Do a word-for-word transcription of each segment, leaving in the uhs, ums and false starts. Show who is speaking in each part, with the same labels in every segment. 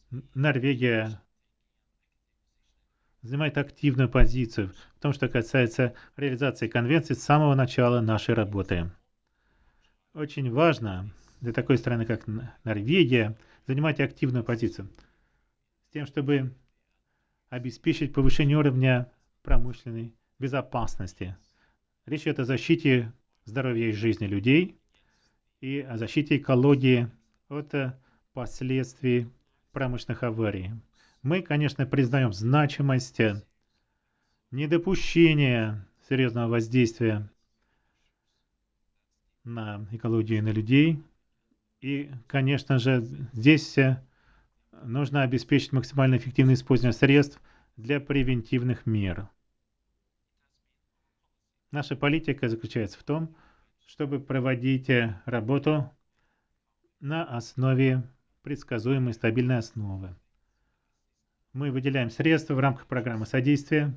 Speaker 1: Норвегия занимает активную позицию в том, что касается реализации конвенции с самого начала нашей работы. Очень важно для такой страны, как Норвегия, занимать активную позицию с тем, чтобы обеспечить повышение уровня промышленной безопасности. Речь идет о защите здоровья и жизни людей и о защите экологии от последствий промышленных аварий. Мы, конечно, признаем значимость недопущения серьезного воздействия на экологию и на людей. И, конечно же, здесь нужно обеспечить максимально эффективное использование средств для превентивных мер. Наша политика заключается в том, чтобы проводить работу на основе предсказуемой стабильной основы. Мы выделяем средства в рамках программы содействия.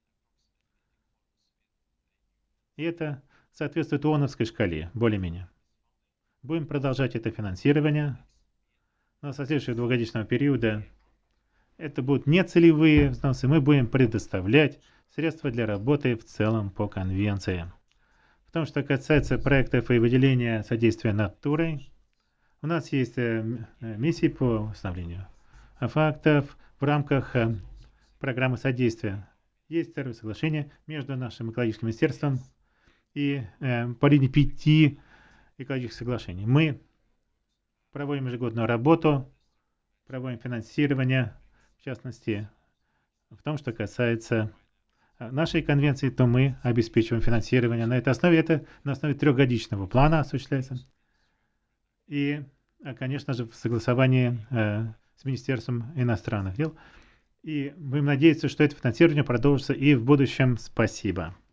Speaker 1: И это соответствует ООНовской шкале, более-менее. Будем продолжать это финансирование. Но со следующего двухгодичного периода это будут нецелевые взносы. Мы будем предоставлять средства для работы в целом по конвенции. В том, что касается проектов и выделения содействия натурой, у нас есть миссии по установлению фактов в рамках программы содействия. Есть второе соглашение между нашим экологическим министерством и э, по линии пяти экологических соглашений. Мы проводим ежегодную работу, проводим финансирование, в частности, в том, что касается нашей конвенции, то мы обеспечиваем финансирование на этой основе. Это на основе трехгодичного плана осуществляется. И, конечно же, в согласовании э, с Министерством иностранных дел. И будем надеяться, что это финансирование продолжится и в будущем. Спасибо.